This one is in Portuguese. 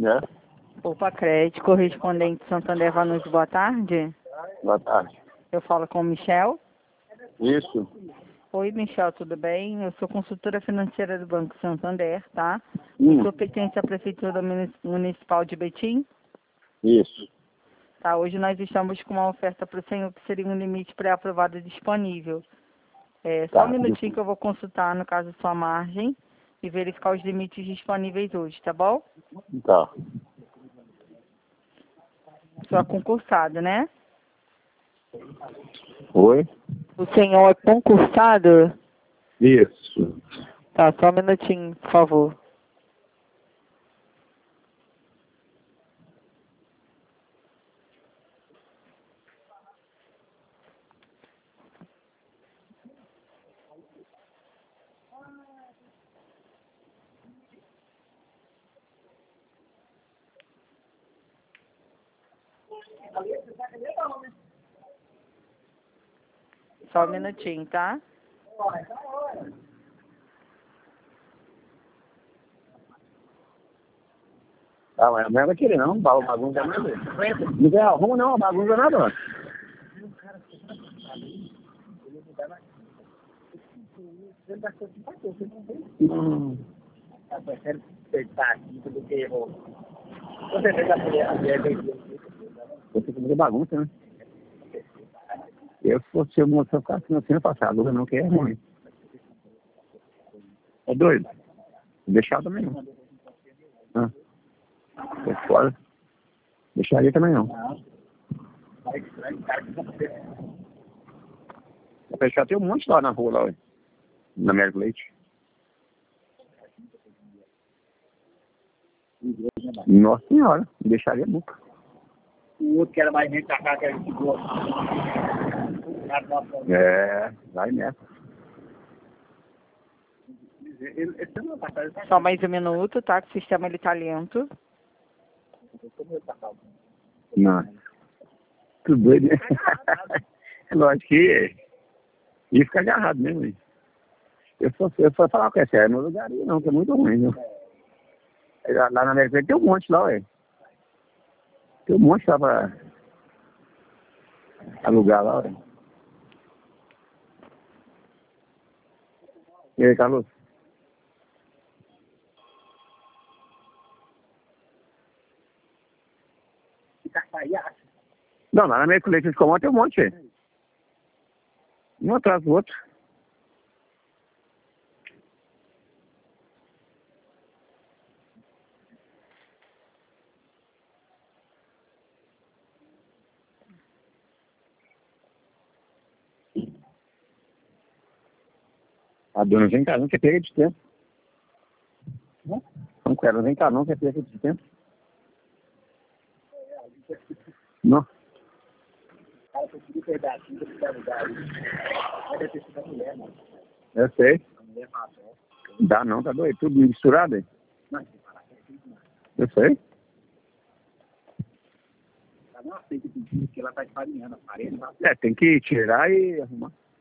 né? Opa, crédito, correspondente Santander Vanucci, boa tarde. Boa tarde. Eu falo com o Michel. Isso. Oi, Michel, tudo bem? Eu sou consultora financeira do Banco Santander, tá? Hum. Sou pertence à Prefeitura Municipal de Betim. Isso. Tá, hoje nós estamos com uma oferta para o senhor que seria um limite pré-aprovado disponível. Só Tá. um minutinho que eu vou consultar, no caso, sua margem e verificar os limites disponíveis hoje, tá bom? Tá. Sou a concursada, né? Oi? O senhor é concursado? Isso. Tá, só um minutinho, por favor. Só um minutinho, tá? Ah, mas não vai querer não, bagunça nada. Não tem arruma não, bagunça nada. Eu prefiro acertar aqui do que errou. Você fez a você tem bagunça, né? Eu, se fosse eu, eu ficar assim, passado, não que é ruim. É doido? Deixar também não. Ah, tô fora. Deixaria também não. Vou fechar, tem um monte lá na rua, lá, ué. Na Américo Leite. Nossa senhora, deixaria nunca. O outro que era mais gente pra cá, que era gente boa. Vai nessa. Só mais um minuto, tá? Que o sistema ele tá lento. Não. Tudo doido, né? É lógico que ia ficar agarrado mesmo. Hein? Eu só falar com essa, não lugaria não, que é muito ruim, viu? Lá na América Leite tem um monte lá, ué. Tem um monte lá pra alugar lá, ué. E aí, Carlos? Não, lá na América Leite de Comão tem um monte, ué. Um atrás do outro. A dona vem cá, não quer perder de tempo. Não quero, vem cá, não quer perder de tempo. Não. Eu sei. Dá não, tá doido? Tudo misturado aí? Eu sei. Tem que tirar e arrumar.